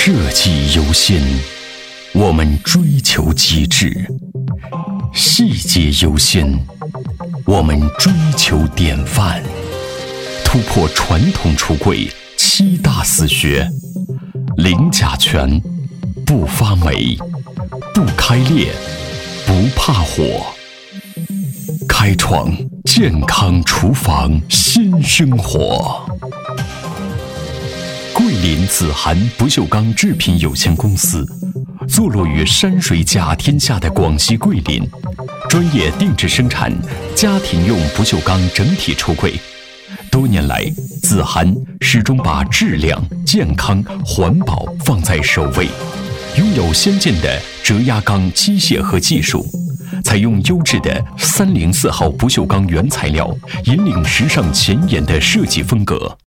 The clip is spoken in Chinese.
设计优先，我们追求极致；细节优先，我们追求典范。突破传统橱柜7大死穴，零甲醛，不发霉，不开裂，不怕火。开创健康厨房新生活。桂林子涵不锈钢制品有限公司，坐落于山水甲天下的广西桂林，专业定制生产家庭用不锈钢整体橱柜。多年来，子涵始终把质量、健康、环保放在首位，拥有先进的折压钢机械和技术，采用优质的304号不锈钢原材料，引领时尚前沿的设计风格。